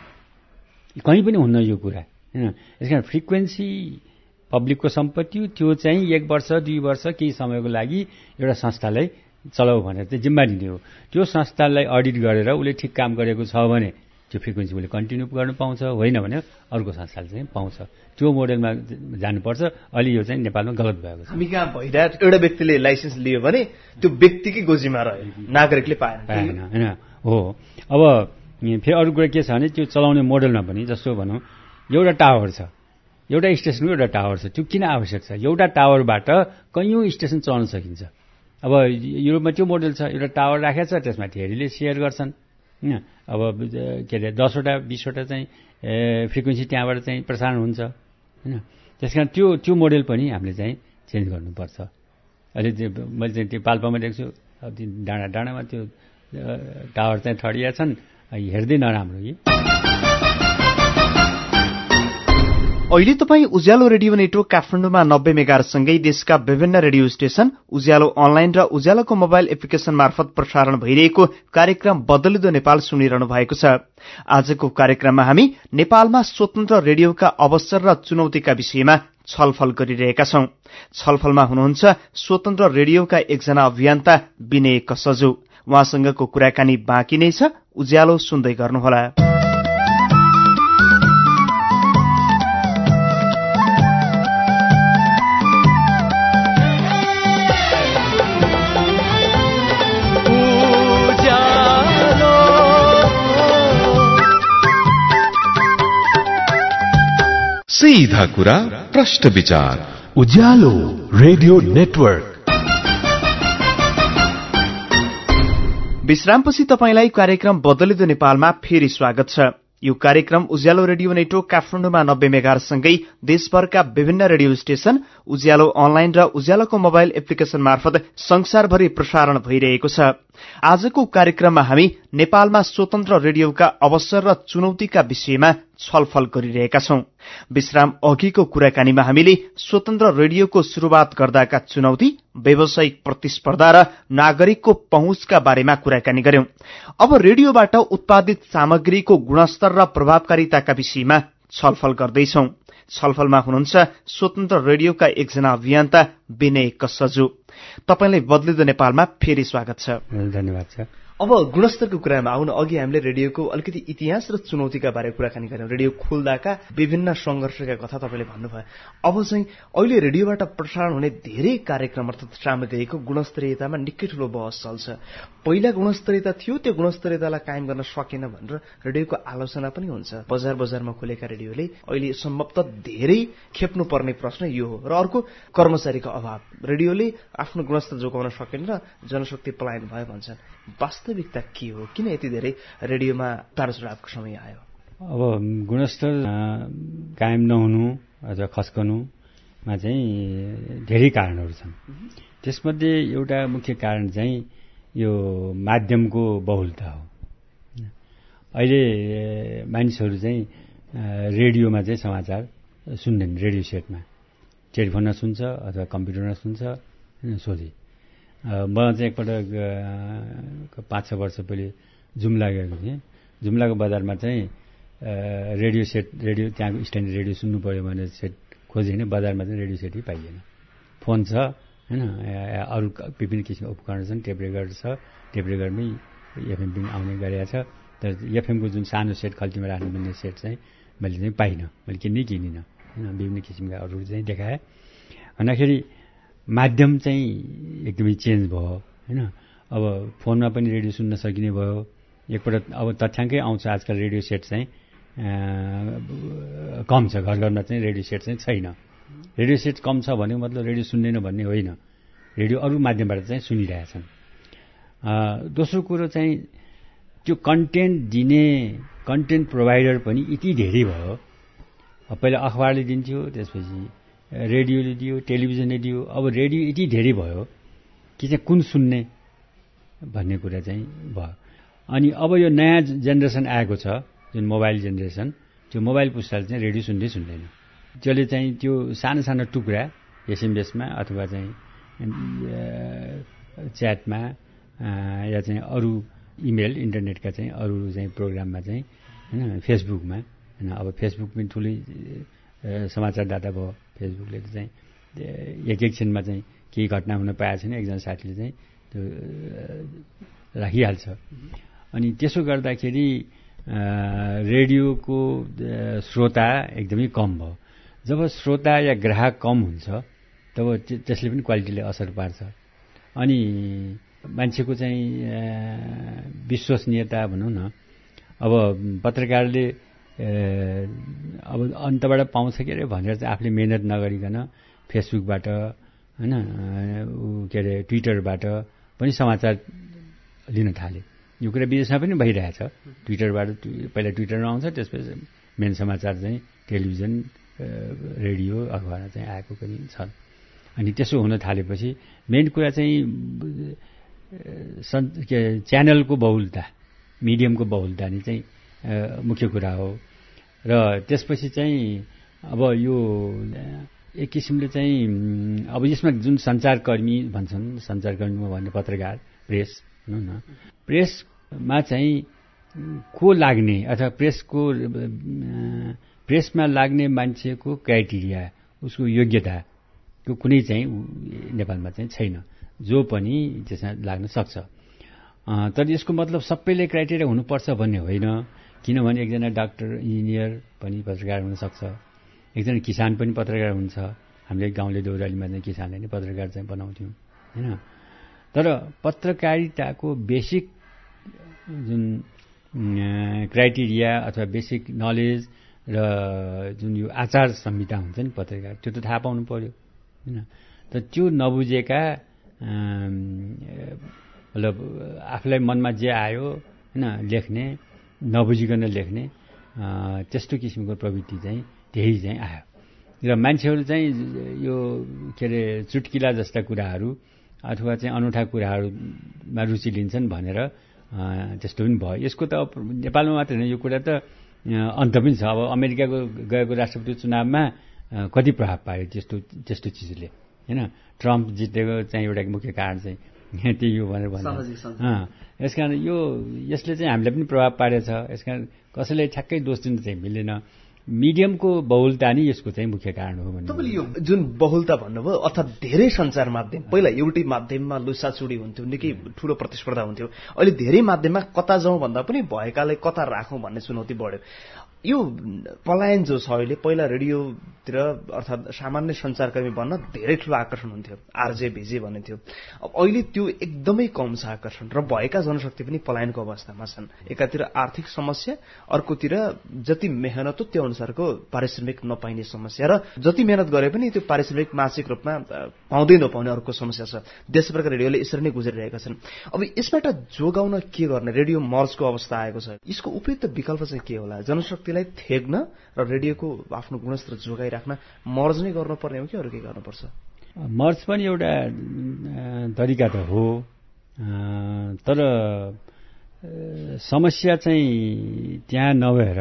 कहीँ पनि हुन्न यो कुरा होइन। यस कारण फ्रिक्वेन्सी पब्लिकको सम्पत्ति हो, त्यो चाहिँ एक वर्ष दुई वर्ष केही समयको लागि एउटा संस्थालाई चलाऊ भनेर चाहिँ जिम्मा दिने हो। त्यो संस्थालाई अडिट गरेर उसले ठिक काम गरेको छ भने त्यो फ्रिक्वेन्सी उसले कन्टिन्यू गर्नु पाउँछ, होइन भने अर्को संस्थाले चाहिँ पाउँछ। त्यो मोडेलमा जानुपर्छ। अहिले यो चाहिँ नेपालमा गलत भएको छ। हामी कहाँ भइरहेको एउटा व्यक्तिले लाइसेन्स लियो भने त्यो व्यक्तिकै गोजीमा रह्यो, नागरिकले पाएन पाएन होइन। हो, अब फेरि अरू कुरा के छ भने त्यो चलाउने मोडेलमा पनि जस्तो भनौँ एउटा टावर छ, एउटा स्टेसनको एउटा टावर छ, त्यो किन आवश्यक छ? एउटा टावरबाट कैयौँ स्टेसन चलाउन सकिन्छ। अब युरोपमा त्यो मोडेल छ, एउटा टावर राखेको छ, त्यसमा धेरैले सेयर गर्छन् होइन। अब के अरे दसवटा बिसवटा चाहिँ फ्रिक्वेन्सी त्यहाँबाट चाहिँ प्रसारण हुन्छ होइन। त्यस कारण त्यो त्यो मोडेल पनि हामीले चाहिँ चेन्ज गर्नुपर्छ। अहिले त्यो मैले चाहिँ त्यो पाल्पामा देख्छु, अब त्यो डाँडा डाँडामा त्यो टावर चाहिँ ठडिया छन्, हेर्दै नराम्रो कि। अहिले तपाईँ उज्यालो रेडियो नेटवर्क काठमाडौँमा नब्बे मेगाहरुसँगै देशका विभिन्न रेडियो स्टेशन, उज्यालो अनलाइन र उज्यालोको मोबाइल एप्लिकेशन मार्फत प्रसारण भइरहेको कार्यक्रम बदलिदो नेपाल सुनिरहनु भएको छ। आजको कार्यक्रममा हामी नेपालमा स्वतन्त्र रेडियोका अवसर र चुनौतीका विषयमा छलफल गरिरहेका छौं। छलफलमा हुनुहुन्छ स्वतन्त्र रेडियोका एकजना अभियन्ता विनय कसजु। उहाँसँगको कुराकानी बाँकी नै छ, उज्यालो सुन्दै गर्नुहोला। सीधा कुरा प्रश्न विचार, उज्यालो रेडियो नेटवर्क। विश्रामपछि तपाईंलाई कार्यक्रम बदलिदो नेपालमा फेरि स्वागत छ। यो कार्यक्रम उज्यालो रेडियो नेटवर्क काठमाडौँमा नब्बे मेगाहरुसँगै देशभरका विभिन्न रेडियो स्टेशन, उज्यालो अनलाइन र उज्यालोको मोबाइल एप्लिकेशन मार्फत संसारभरि प्रसारण भइरहेको छ। आजको कार्यक्रममा हामी नेपालमा स्वतन्त्र रेडियोका अवसर र चुनौतीका विषयमा छलफल गरिरहेका छौं। विश्राम अघिको कुराकानीमा हामीले स्वतन्त्र रेडियोको शुरूआत गर्दाका चुनौती, व्यावसायिक प्रतिस्पर्धा र नागरिकको पहुँचका बारेमा कुराकानी गर्यौं। अब रेडियोबाट उत्पादित सामग्रीको गुणस्तर र प्रभावकारिताका विषयमा छलफल गर्दैछौं। छलफलमा हुनुहुन्छ स्वतन्त्र रेडियोका एकजना अभियन्ता विनय कसजु। तपाईलाई बदलिदो नेपालमा फेरि स्वागत छ। धन्यवाद छ। अब गुणस्तरको कुरामा आउन अघि हामीले रेडियोको अलिकति इतिहास र चुनौतीका बारे कुराकानी गर्यौं। रेडियो खोल्दाका विभिन्न संघर्षका कथा तपाईले भन्नुभयो। अब चाहिँ अहिले रेडियोबाट प्रसारण हुने धेरै कार्यक्रम अर्थात सामग्रीको गुणस्तरीयतामा निकै ठूलो बहस चल्छ। पहिला गुणस्तरीयता थियो, त्यो गुणस्तरीयतालाई कायम गर्न सकेन भनेर रेडियोको आलोचना पनि हुन्छ। बजार बजारमा खोलेका रेडियोले अहिले सम्भवतः धेरै खेप्नु पर्ने प्रश्न यो हो। र अर्को कर्मचारीको अभाव। रेडियोले आफ्नो गुणस्तर जोगाउन सकेन र जनशक्ति पलायन भयो भन्छन्। वास्तविकता के हो? किन यति धेरै रेडियोमा उतार चढावको समय आयो? अब गुणस्तर कायम नहुनु अथवा खस्कनुमा चाहिँ धेरै कारणहरू छन्। त्यसमध्ये एउटा मुख्य कारण चाहिँ यो माध्यमको बहुलता हो। अहिले मानिसहरू चाहिँ रेडियोमा चाहिँ समाचार सुन्दैन, रेडियो सेटमा टेलिफोनमा सुन्छ अथवा कम्प्युटरमा सुन्छ सोधे। म चाहिँ एकपटक पाँच छ वर्ष पहिले जुम्ला गएको थिएँ। जुम्लाको बजारमा चाहिँ रेडियो सेट रेडियो त्यहाँको स्ट्यान्डर्ड रेडियो सुन्नु पऱ्यो भने सेट खोजेँ भने बजारमा चाहिँ रेडियो सेटै पाइएन। फोन छ होइन, अरू विभिन्न किसिमको उपकरण छन्, टेप रेकर्ड छ, टेप रेकर्डमै एफएम पनि आउने गरेको छ। तर एफएमको जुन सानो सेट खल्तीमा राख्नुपर्ने सेट चाहिँ मैले चाहिँ पाइनँ, मैले किन्नै किनिनँ होइन। विभिन्न किसिमका अरू चाहिँ देखाएँ। भन्दाखेरि माध्यम चाहिँ एकदमै चेन्ज भयो होइन। अब फोनमा पनि रेडियो सुन्न सकिने भयो। एकपल्ट अब तथ्याङ्कै आउँछ आजकल रेडियो सेट चाहिँ कम छ, घर घरमा चाहिँ रेडियो सेट चाहिँ छैन। रेडियो सेट कम छ भनेको मतलब रेडियो सुन्दैन भन्ने होइन, रेडियो अरू माध्यमबाट चाहिँ सुनिरहेछन्। दोस्रो कुरो चाहिँ त्यो कन्टेन्ट दिने कन्टेन्ट प्रोभाइडर पनि यति धेरै भयो। पहिला अखबारले दिन्थ्यो, त्यसपछि रेडियोले दियो, टेलिभिजनले दियो। अब रेडियो यति धेरै भयो कि चाहिँ कुन सुन्ने भन्ने कुरा चाहिँ भयो। अनि अब यो नयाँ जेनेरेसन आएको छ जुन मोबाइल जेनेरेसन, त्यो मोबाइल पुस्ताले चाहिँ रेडियो सुन्दै सुन्दैन। त्यसले चाहिँ त्यो सानो सानो टुक्रा एसएमएसमा अथवा चाहिँ च्याटमा या चाहिँ अरू इमेल इन्टरनेटका चाहिँ अरू चाहिँ प्रोग्राममा चाहिँ होइन, फेसबुकमा होइन। अब फेसबुक पनि ठुलै समाचारदाता भयो। फेसबुकले चाहिँ एक एकछिनमा चाहिँ केही घटना हुन पाएको छैन, एकजना साथीले चाहिँ त्यो राखिहाल्छ। अनि त्यसो गर्दाखेरि रेडियोको श्रोता एकदमै कम भयो। जब श्रोता या ग्राहक कम हुन्छ तब त्यसले पनि क्वालिटीले असर पार्छ। अनि मान्छेको चाहिँ विश्वसनीयता भनौँ न, अब पत्रकारले अब अन्तबाट पाउँछ के अरे भनेर चाहिँ आफूले मेहनत नगरिकन फेसबुकबाट होइन, के अरे ट्विटरबाट पनि समाचार लिन थाले। यो कुरा विदेशमा पनि भइरहेछ। ट्विटरबाट पहिला ट्विटरमा आउँछ, त्यसपछि मेन समाचार चाहिँ टेलिभिजन, रेडियो, अखबारमा चाहिँ आएको पनि छन्। अनि त्यसो हुन थालेपछि मेन कुरा चाहिँ के च्यानलको बहुलता, मिडियमको बहुलता नि चाहिँ मुख्य कुरा हो। र त्यसपछि चाहिँ अब यो एक किसिमले चाहिँ अब यसमा जुन सञ्चारकर्मी भन्छन्, सञ्चारकर्मीमा भन्ने पत्रकार, प्रेस भनौँ न, प्रेसमा चाहिँ को लाग्ने अथवा प्रेसको प्रेसमा लाग्ने मान्छेको क्राइटेरिया, उसको योग्यताको कुनै चाहिँ नेपालमा चाहिँ छैन, जो पनि त्यसमा लाग्न सक्छ। तर यसको मतलब सबैले क्राइटेरिया हुनुपर्छ भन्ने होइन। किनभने एकजना डाक्टर, इन्जिनियर पनि पत्रकार हुनसक्छ, एकजना किसान पनि पत्रकार हुन्छ। हामीले गाउँले देउरालीमा चाहिँ किसानलाई नै पत्रकार चाहिँ बनाउँथ्यौँ होइन। तर पत्रकारिताको बेसिक जुन क्राइटेरिया अथवा बेसिक नलेज र जुन यो आचार संहिता हुन्छ नि पत्रकार, त्यो त थाहा पाउनु पर्यो होइन। तर त्यो नबुझेका मतलब आफूलाई मनमा जे आयो होइन लेख्ने, नबुझिकन लेख्ने, त्यस्तो किसिमको प्रवृत्ति चाहिँ त्यही चाहिँ आयो। र मान्छेहरू चाहिँ यो के अरे चुट्किला जस्ता कुराहरू अथवा चाहिँ अनौठा कुराहरूमा रुचि लिन्छन् भनेर त्यस्तो पनि भयो। यसको त नेपालमा मात्र होइन, यो कुरा त अन्त पनि छ। अब अमेरिकाको गएको राष्ट्रपति चुनावमा कति प्रभाव पार्यो त्यस्तो त्यस्तो चिजले, होइन? ट्रम्प जितेको चाहिँ एउटा मुख्य कारण चाहिँ त्यही हो भनेर भन्छ। यसकारण यो यसले चाहिँ हामीलाई पनि प्रभाव पारेछ। यसकारण कसैलाई ठ्याक्कै दोष दिन चाहिँ मिलेन। मिडियमको बहुलता नै यसको चाहिँ मुख्य कारण हो भन्ने। तपाईँले यो जुन बहुलता भन्नुभयो, अर्थात् धेरै सञ्चार माध्यम, पहिला एउटै माध्यममा लुसाचुडी हुन्थ्यो, निकै ठुलो प्रतिस्पर्धा हुन्थ्यो। अहिले धेरै माध्यममा कता जाउँ भन्दा पनि भएकालाई कता राखौँ भन्ने चुनौती बढ्यो। यो पलायन जो छ अहिले, पहिला रेडियोतिर अर्थात् सामान्य सञ्चारकर्मी बन्न धेरै ठुलो आकर्षण हुन्थ्यो, आरजे भिजे भन्ने थियो। अब अहिले त्यो एकदमै कम छ आकर्षण, र भएका जनशक्ति पनि पलायनको अवस्थामा छन्। एकातिर आर्थिक समस्या, अर्कोतिर जति मेहनत हो त्यो अनुसारको पारिश्रमिक नपाइने समस्या, र जति मेहनत गरे पनि त्यो पारिश्रमिक मासिक रूपमा पाउँदै नपाउने अर्को समस्या छ। देशभरका रेडियोले यसरी नै गुज्रिरहेका छन्। अब यसबाट जोगाउन के गर्ने? रेडियो मर्जको अवस्था आएको छ, यसको उपयुक्त विकल्प चाहिँ के होला? जनशक्ति थेग्न र रेडियोको आफ्नो गुणस्तर जोगाइराख्न मर्ज नै गर्नुपर्ने हो कि अरू के गर्नुपर्छ? मर्ज पनि एउटा तरिका त हो, तर समस्या चाहिँ त्यहाँ नभएर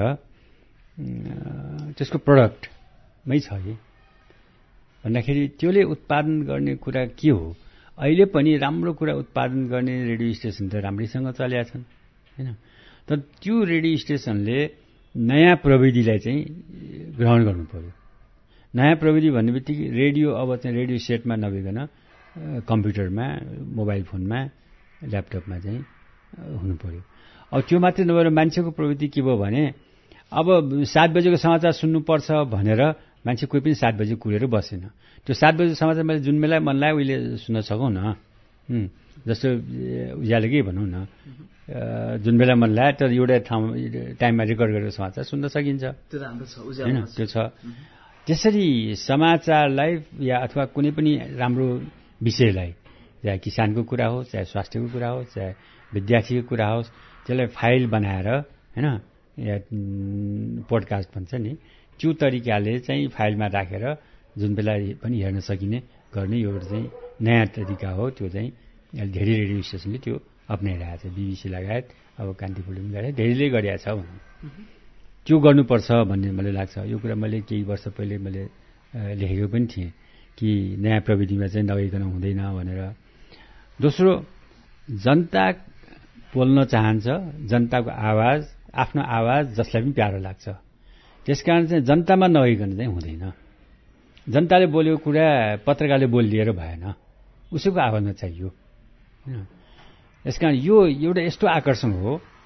त्यसको प्रडक्टमै छ कि भन्दाखेरि त्यसले उत्पादन गर्ने कुरा के हो? अहिले पनि राम्रो कुरा उत्पादन गर्ने रेडियो स्टेसन त राम्रैसँग चलेका छन्, होइन? तर त्यो रेडियो स्टेसनले नयाँ प्रविधिलाई चाहिँ ग्रहण गर्नु पर्यो। नयाँ प्रविधि भन्ने बित्तिकै रेडियो अब चाहिँ रेडियो सेटमा नभइकन कम्प्युटरमा, मोबाइल फोनमा, ल्यापटपमा चाहिँ हुनु पर्यो। अब त्यो मात्रै नभएर मान्छेको प्रवृत्ति के भयो भने अब सात बजेको समाचार सुन्नुपर्छ भनेर मान्छे कोही पनि सात बजे कुरेर बसेन। त्यो सात बजेको समाचार मैले जुन बेला मन लाग्यो उहिले सुन्न सकौँ न। जस्तो उज्यालोकै भनौँ न, जुन बेला मन लाग्यो तर एउटा ठाउँ टाइममा रेकर्ड गरेर समाचार सुन्न सकिन्छ, होइन? त्यो छ। त्यसरी समाचारलाई या अथवा कुनै पनि राम्रो विषयलाई, चाहे किसानको कुरा होस्, चाहे स्वास्थ्यको कुरा होस्, चाहे विद्यार्थीको कुरा होस्, त्यसलाई फाइल बनाएर, होइन, या पोडकास्ट भन्छ नि, त्यो तरिकाले चाहिँ फाइलमा राखेर जुन बेला पनि हेर्न सकिने गर्ने यो चाहिँ नयाँ तरिका हो। त्यो चाहिँ धेरै रेडियो स्टेसनले त्यो अप्नाइरहेको छ, बिबिसी लगायत अब कान्तिपुरले पनि गरेर धेरैले गरिरहेको छ भन्नु। त्यो गर्नुपर्छ भन्ने मलाई लाग्छ। यो कुरा मैले केही वर्ष पहिले मैले लेखेको पनि थिएँ कि नयाँ प्रविधिमा चाहिँ नगइकन हुँदैन भनेर। दोस्रो, जनता बोल्न चाहन्छ, जनताको आवाज, आफ्नो आवाज जसलाई पनि प्यारो लाग्छ, त्यसकारण चाहिँ जनतामा नगइकन चाहिँ हुँदैन। जनताले बोलेको कुरा पत्रकारले बोलिएर भएन, उसैको आवाजमा चाहियो, होइन? यसकारण यो एउटा यस्तो आकर्षण हो,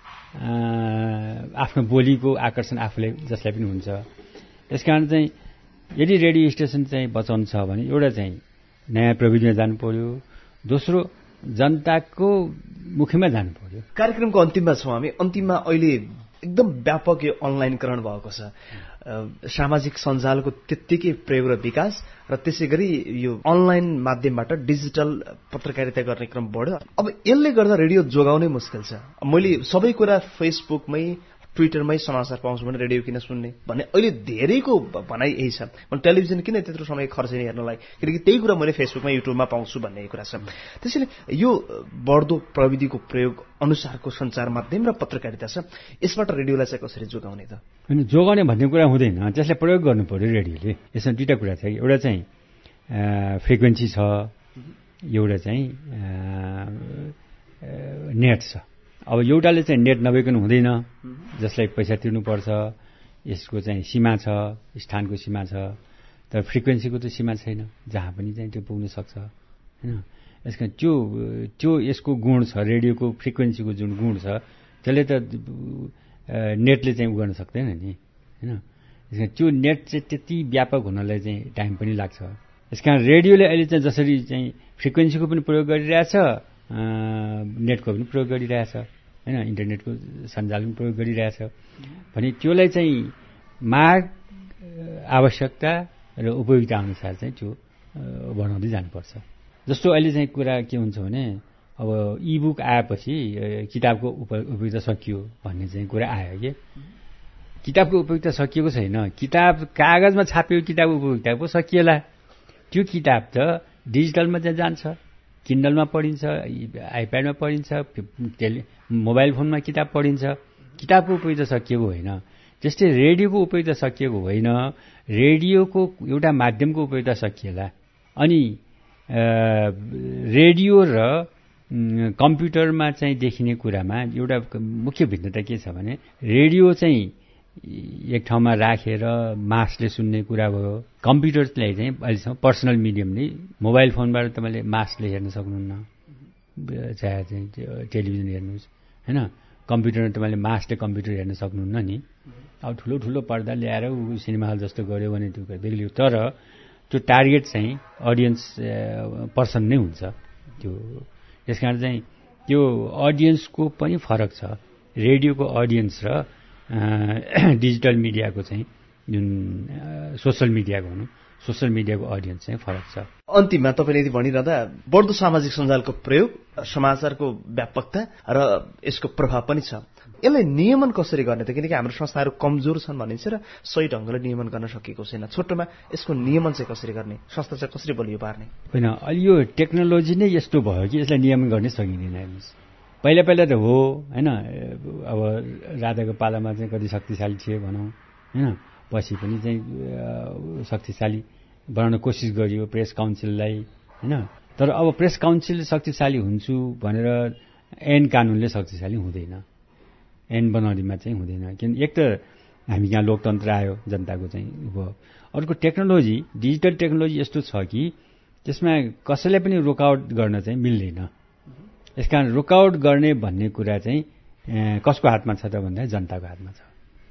आफ्नो बोलीको आकर्षण आफूले जसलाई पनि हुन्छ। यसकारण चाहिँ यदि रेडियो स्टेसन चाहिँ बचाउनु छ भने एउटा चाहिँ नयाँ प्रविधिमा जानु पर्यो, दोस्रो जनताको मुखमा जानु पर्यो। कार्यक्रमको अन्तिममा छौँ हामी। अन्तिममा अहिले एकदम व्यापक यो अनलाइनकरण भएको छ, सामाजिक सञ्जालको त्यत्तिकै प्रयोग र विकास, र त्यसै गरी यो अनलाइन माध्यमबाट डिजिटल पत्रकारिता गर्ने क्रम बढ्यो। अब यसले गर्दा रेडियो जोगाउनै मुस्किल छ। मैले सबै कुरा फेसबुकमै, ट्विटरमै समाचार पाउँछु भने रेडियो किन सुन्ने भन्ने अहिले धेरैको भनाइ यही छ। मैले टेलिभिजन किन त्यत्रो समय खर्चिने हेर्नलाई, किनकि त्यही कुरा मैले फेसबुकमा, युट्युबमा पाउँछु भन्ने कुरा छ। त्यसैले यो बढ्दो प्रविधिको प्रयोग अनुसारको सञ्चार माध्यम र पत्रकारिता छ, यसबाट रेडियोलाई चाहिँ कसरी जोगाउने त? होइन, जोगाउने भन्ने कुरा हुँदैन, त्यसलाई प्रयोग गर्नु पर्यो रेडियोले। यसमा दुईवटा कुरा छ कि एउटा चाहिँ फ्रिक्वेन्सी छ, एउटा चाहिँ नेट छ। अब एउटाले चाहिँ नेट नभइकन हुँदैन, जसलाई पैसा तिर्नुपर्छ, यसको चाहिँ सीमा छ, स्थानको सीमा छ, तर फ्रिक्वेन्सीको त सीमा छैन, जहाँ पनि चाहिँ त्यो पुग्न सक्छ, होइन? यसका त्यो त्यो यसको गुण छ, रेडियोको फ्रिक्वेन्सीको जुन गुण छ त्यसले त नेटले चाहिँ उ गर्न सक्दैन नि, होइन? यसका त्यो नेट चाहिँ त्यति व्यापक हुनलाई चाहिँ टाइम पनि लाग्छ। यसकारण रेडियोले अहिले चाहिँ जसरी चाहिँ फ्रिक्वेन्सीको पनि प्रयोग गरिरहेछ, नेटको पनि प्रयोग गरिरहेछ, होइन? इन्टरनेटको सञ्जाल पनि प्रयोग गरिरहेछ भने त्यसलाई चाहिँ माग, आवश्यकता र उपयोगिता अनुसार चाहिँ त्यो बढाउँदै जानुपर्छ। जस्तो अहिले चाहिँ कुरा के हुन्छ भने अब इबुक आएपछि किताबको उपयोगिता सकियो भन्ने चाहिँ कुरा आयो कि किताबको उपयोगिता सकिएको छैन। किताब कागजमा छापिएको किताबको उपयोगिता पो सकिएला, त्यो किताब त डिजिटलमा चाहिँ जान्छ, किन्डलमा पढिन्छ, आइप्याडमा पढिन्छ, टेली मोबाइल फोनमा किताब पढिन्छ। किताबको उपयोग त सकिएको होइन। त्यस्तै रेडियोको उपयोग त सकिएको होइन। रेडियोको एउटा माध्यमको उपयोग त सकिएला। अनि रेडियो र कम्प्युटरमा चाहिँ देखिने कुरामा एउटा मुख्य भिन्नता के छ भने रेडियो चाहिँ एक ठाउँमा राखेर मासले सुन्ने कुरा भयो। कम्प्युटरलाई चाहिँ अहिलेसम्म पर्सनल मिडियम नै मोबाइल फोनबाट तपाईँले मासले हेर्न सक्नुहुन्न, चाहे चाहिँ टेलिभिजन हेर्नुहोस् होइन। कम्प्युटरमा तपाईँले मासले कम्प्युटर हेर्न सक्नुहुन्न नि। अब ठुलो ठुलो पर्दा ल्याएर सिनेमा हल जस्तो गऱ्यो भने त्यो बेग्लै, तर त्यो टार्गेट चाहिँ अडियन्स पर्सन नै हुन्छ त्यो। त्यस कारण चाहिँ त्यो अडियन्सको पनि फरक छ। रेडियोको अडियन्स र डिजिटल मिडियाको चाहिँ जुन सोसल मिडियाको भनौँ सोसल मिडियाको अडियन्स चाहिँ फरक छ। अन्तिममा तपाईँले यदि भनिरहँदा बढ्दो सामाजिक सञ्जालको प्रयोग, समाचारको व्यापकता र यसको प्रभाव पनि छ। यसलाई नियमन कसरी गर्ने त? किनकि हाम्रो संस्थाहरू कमजोर छन् भनिन्छ र सही ढङ्गले नियमन गर्न सकेको छैन। छोटोमा यसको नियमन चाहिँ कसरी गर्ने, संस्था चाहिँ कसरी बलियो पार्ने? होइन, अहिले यो टेक्नोलोजी नै यस्तो भयो कि यसलाई नियमन गर्नै सकिँदैन। हेर्नुहोस्, पहिला पहिला त हो होइन, अब राजाको पालामा चाहिँ कति शक्तिशाली थिए भनौँ होइन, पछि पनि चाहिँ शक्तिशाली बनाउन कोसिस गरियो प्रेस काउन्सिललाई होइन। तर अब प्रेस काउन्सिल शक्तिशाली हुन्छु भनेर ऐन कानुनले शक्तिशाली हुँदैन, ऐन बनाउनेमा चाहिँ हुँदैन। किन एक त हामी यहाँ लोकतन्त्र आयो, जनताको चाहिँ भयो। अर्को टेक्नोलोजी, डिजिटल टेक्नोलोजी यस्तो छ कि त्यसमा कसैलाई पनि रोकआउट गर्न चाहिँ मिल्दैन। यसकारण रोकआउट गर्ने भन्ने कुरा चाहिँ कसको हातमा छ त भन्दा जनताको हातमा छ।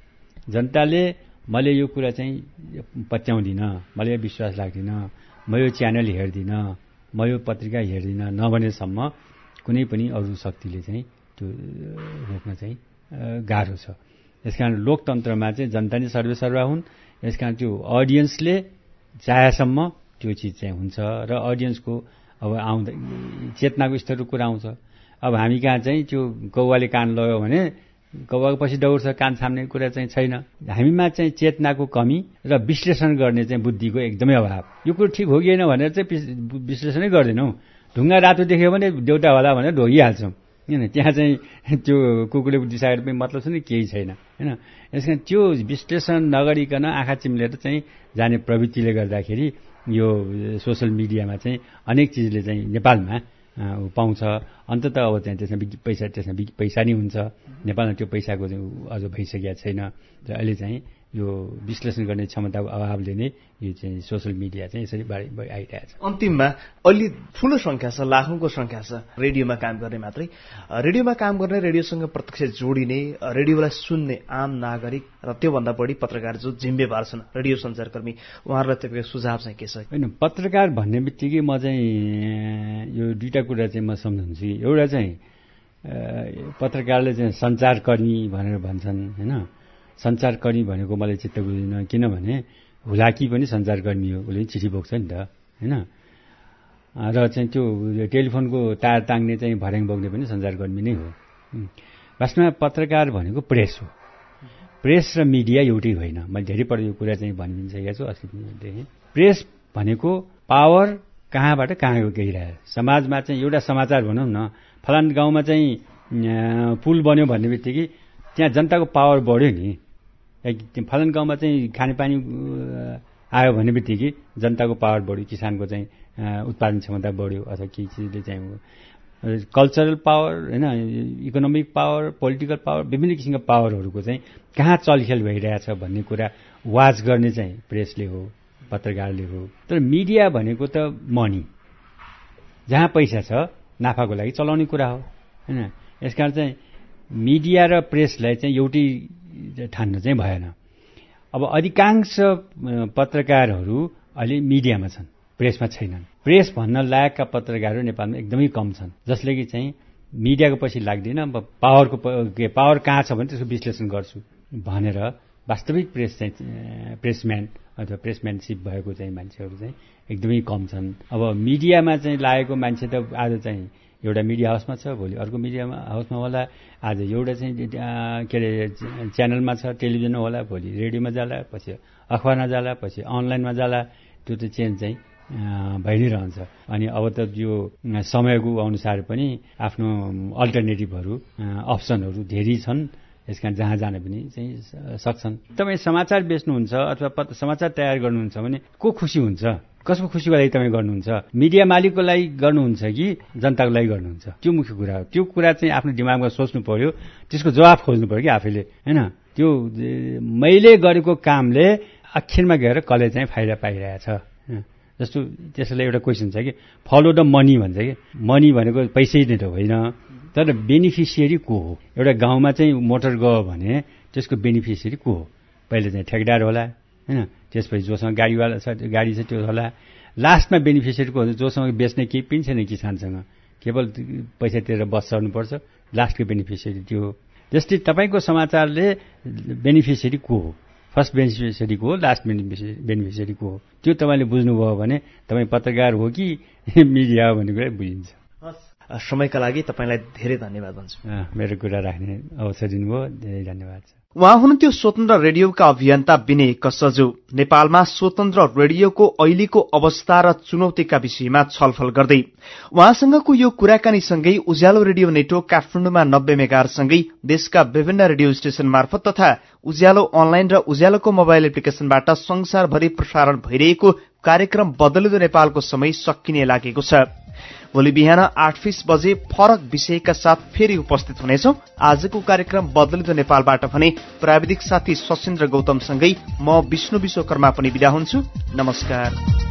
जनताले मैले यो कुरा चाहिँ पत्याउँदिनँ, मैले यो विश्वास लाग्दिनँ, म यो च्यानल हेर्दिनँ, म यो पत्रिका हेर्दिनँ नभनेसम्म कुनै पनि अरू शक्तिले चाहिँ त्यो रोक्न चाहिँ गाह्रो छ। यसकारण लोकतन्त्रमा चाहिँ जनता नै सर्वेसर्वा हुन्। यसकारण त्यो अडियन्सले चाहेसम्म त्यो चिज चाहिँ हुन्छ र अडियन्सको अब आउँदा चेतनाको स्तरको कुरा आउँछ। अब हामी कहाँ चाहिँ त्यो कौवाले कान लग्यो भने कौवाको पछि दौड्छ, कान छाम्ने कुरा चाहिँ छैन। हामीमा चाहिँ चेतनाको कमी र विश्लेषण गर्ने चाहिँ बुद्धिको एकदमै अभाव। यो कुरो ठिक हो कि होइन भनेर चाहिँ विश्लेषणै गर्दैनौँ। ढुङ्गा रातो देख्यो भने देउटा होला भनेर ढोगिहाल्छौँ होइन। त्यहाँ चाहिँ त्यो कुकुरले दिसाएर पनि मतलब छ नि, केही छैन होइन। यसकारण त्यो विश्लेषण नगरिकन आँखा चिम्लेर चाहिँ जाने प्रवृत्तिले गर्दाखेरि यो सोसल मिडियामा चाहिँ अनेक चिजले चाहिँ नेपालमा पाउँछ। अन्ततः अब चाहिँ त्यसमा पैसा त्यसमा पैसा नै हुन्छ। नेपालमा त्यो पैसाको चाहिँ अझ भइसकेको छैन र अहिले चाहिँ यो विश्लेषण गर्ने क्षमताको अभावले नै यो चाहिँ सोसल मिडिया चाहिँ यसरी बढी बढी आइरहेको छ। अन्तिममा अहिले ठुलो सङ्ख्या छ, लाखौँको सङ्ख्या छ रेडियोमा काम गर्ने मात्रै। रेडियोमा काम गर्ने, रेडियोसँग प्रत्यक्ष जोडिने, रेडियोलाई सुन्ने आम नागरिक र त्योभन्दा बढी पत्रकार जो जिम्मेवार छन्, रेडियो सञ्चारकर्मी, उहाँहरूलाई तपाईँको सुझाव चाहिँ के छ? होइन, पत्रकार भन्ने बित्तिकै म चाहिँ यो दुईवटा कुरा चाहिँ म सम्झन्छु। एउटा चाहिँ पत्रकारले चाहिँ सञ्चारकर्मी भनेर भन्छन् होइन। सञ्चारकर्मी भनेको मलाई चित्त बुझ्दैन, किनभने हुलाकी पनि सञ्चारकर्मी हो, उसले चिठी बोक्छ नि त होइन। र चाहिँ त्यो टेलिफोनको तार ताङ्ने चाहिँ भर्याङ बोक्ने पनि सञ्चारकर्मी नै हो। वास्तवमा पत्रकार भनेको प्रेस हो। प्रेस र मिडिया एउटै होइन। मैले धेरैपल्ट यो कुरा चाहिँ भनिसकेको छु, अस्ति पनि देखेँ। प्रेस भनेको पावर कहाँबाट कहाँ गइरहेको, समाजमा चाहिँ एउटा समाचार भनौँ न, फलान गाउँमा चाहिँ पुल बन्यो भन्ने बित्तिकै त्यहाँ जनताको पावर बढ्यो नि। फलान गाउँमा चाहिँ खानेपानी आयो भन्ने बित्तिकै जनताको पावर बढ्यो, किसानको चाहिँ उत्पादन क्षमता बढ्यो, अथवा केही चिजले चाहिँ कल्चरल पावर होइन, इकोनोमिक पावर, पोलिटिकल पावर, विभिन्न किसिमका पावरहरूको चाहिँ कहाँ चलखेल भइरहेछ भन्ने कुरा वाच गर्ने चाहिँ प्रेसले हो, पत्रकारले हो। तर मिडिया भनेको त मनी, जहाँ पैसा छ नाफाको लागि चलाउने कुरा हो होइन। यसकारण चाहिँ मिडिया र प्रेसलाई चाहिँ एउटै ठान्न चाहिँ भएन। अब अधिकांश पत्रकारहरू अहिले मिडियामा छन्, प्रेसमा छैनन्। प्रेस भन्न लायकका पत्रकारहरू नेपालमा एकदमै कम छन्, जसले कि चाहिँ मिडियाको पछि लाग्दैन। अब पावरको के पावर कहाँ छ भने त्यसको विश्लेषण गर्छु भनेर वास्तविक प्रेस चाहिँ प्रेसम्यान अथवा प्रेसम्यानसिप भएको चाहिँ मान्छेहरू चाहिँ एकदमै कम छन्। अब मिडियामा चाहिँ लागेको मान्छे त आज चाहिँ एउटा मिडिया हाउसमा छ, भोलि अर्को मिडिया हाउसमा होला, आज एउटा चाहिँ के अरे च्यानलमा छ, टेलिभिजनमा होला, भोलि रेडियोमा जाला, पछि अखबारमा जाला, पछि अनलाइनमा जाला। त्यो त चेन्ज चाहिँ भइ नै रहन्छ। अनि अब त यो समयको अनुसार पनि आफ्नो अल्टरनेटिभहरू अप्सनहरू धेरै छन्, यस कारण जहाँ जान पनि चाहिँ सक्छन्। तपाईँ समाचार बेच्नुहुन्छ अथवा समाचार तयार गर्नुहुन्छ भने को खुसी हुन्छ, कसको खुसीको लागि तपाईँ गर्नुहुन्छ? मिडिया मालिकको लागि गर्नुहुन्छ कि जनताको लागि गर्नुहुन्छ? त्यो मुख्य कुरा हो। त्यो कुरा चाहिँ आफ्नो दिमागमा सोच्नु पर्यो, त्यसको जवाफ खोज्नु पर्यो कि आफैले, होइन? त्यो मैले गरेको कामले आखिरमा गएर कसले चाहिँ फाइदा पाइरहेछ। जस्तो त्यसैले एउटा क्वेसन छ कि फलो द मनी भन्छ कि मनी भनेको पैसै नै त होइन, तर बेनिफिसियरी को हो? एउटा गाउँमा चाहिँ मोटर गयो भने त्यसको बेनिफिसियरी को हो? पहिले चाहिँ ठेकेदार होला, होइन? त्यसपछि जोसँग गाडीवाला छ गाडी छ त्यो होला। लास्टमा बेनिफिसियरी को हुन्छ? जोसँग बेच्ने केही पनि छैन किसानसँग, केवल पैसा तिरेर बस चढ्नुपर्छ, लास्टको बेनिफिसियरी त्यो हो। जस्तै तपाईँको समाचारले बेनिफिसियरी को हो? फर्स्ट बेनिफिसियरी को हो, लास्ट बेनिफिसियरी को हो? त्यो तपाईँले बुझ्नुभयो भने तपाईँ पत्रकार हो कि मिडिया हो भन्ने कुरा बुझिन्छ। समयका लागि तपाईँलाई धेरै धन्यवाद भन्छु। मेरो कुरा राख्ने अवसर दिनुभयो, धेरै धन्यवाद छ। उहाँ हुनुहुन्थ्यो स्वतन्त्र रेडियोका अभियन्ता विनय कसजु। नेपालमा स्वतन्त्र रेडियोको अहिलेको अवस्था र चुनौतीका विषयमा छलफल गर्दै उहाँसँगको यो कुराकानीसँगै उज्यालो रेडियो नेटवर्क काठमाडौँमा नब्बे मेगाहरुसँगै देशका विभिन्न रेडियो स्टेशन मार्फत तथा उज्यालो अनलाइन र उज्यालोको मोबाइल एप्लिकेशनबाट संसारभरि प्रसारण भइरहेको कार्यक्रम बदलिँदो नेपालको समय सकिने लागेको छ। भोलि बिहान आठ बीस बजे फरक विषयका साथ फेरि उपस्थित हुनेछौं। आजको कार्यक्रम बदलिँदो नेपालबाट भने प्राविधिक साथी सशिन्द्र गौतमसँगै म विष्णु विश्वकर्मा पनि बिदा हुन्छु। नमस्कार।